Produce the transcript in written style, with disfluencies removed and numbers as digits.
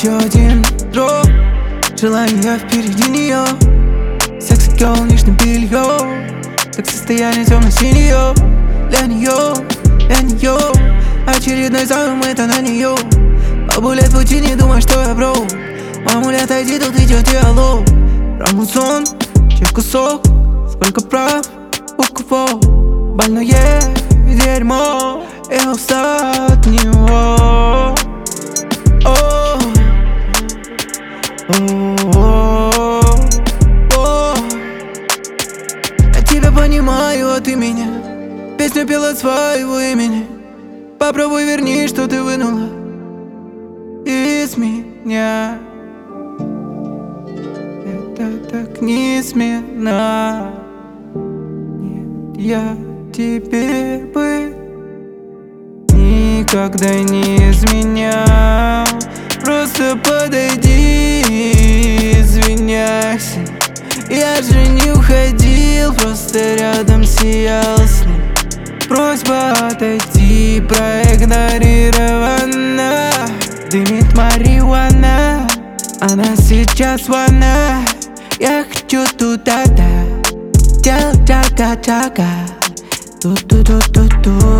еще один дроп. Желание впереди нее. Секс и гел, нижнее белье. Как состояние темно-синее. Для нее, для нее. Очередной зам, это на нее. Побулет пути, не думай, что я бро. Мамуля, отойди, тут идет диалог. Рамусон, чек кусок. Сколько прав у кого? Больное дерьмо. Я устал от него. Я тебя понимаю, а ты меня. Песню пела от своего имени. Попробуй верни, что ты вынула из меня. Это так несменно. Нет, я тебе бы никогда не изменял. Просто подойди, извиняйся. Я же не уходил, просто рядом сиял с ним. Просьба отойти, проигнорирована. Дымит марихуана, она сейчас ванна. Я хочу туда-да, чага-чага, ту-ту-ту-ту-ту.